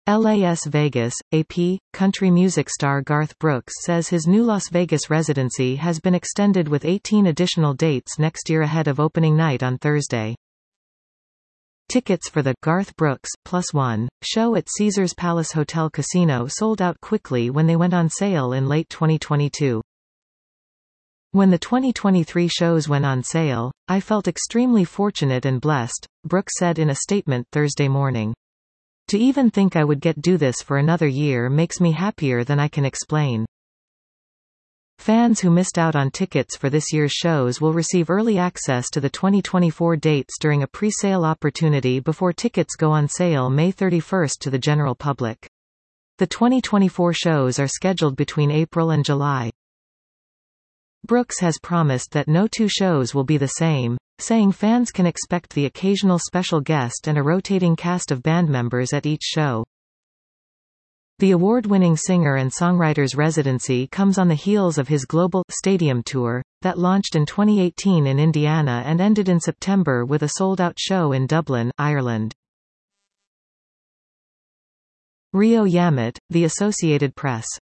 Las Vegas, AP, country music star Garth Brooks says his new Las Vegas residency has been extended with 18 additional dates next year ahead of opening night on Thursday. Tickets for the Garth Brooks +1 show at Caesars Palace Hotel Casino sold out quickly when they went on sale in late 2022. When the 2023 shows went on sale, I felt extremely fortunate and blessed, Brooks said in a statement Thursday morning. To even think I would do this for another year makes me happier than I can explain. Fans who missed out on tickets for this year's shows will receive early access to the 2024 dates during a pre-sale opportunity before tickets go on sale May 31 to the general public. The 2024 shows are scheduled between April and July. Brooks has promised that no two shows will be the same, saying fans can expect the occasional special guest and a rotating cast of band members at each show. The award-winning singer and songwriter's residency comes on the heels of his global stadium tour, that launched in 2018 in Indiana and ended in September with a sold-out show in Dublin, Ireland. Rio Yamat, The Associated Press.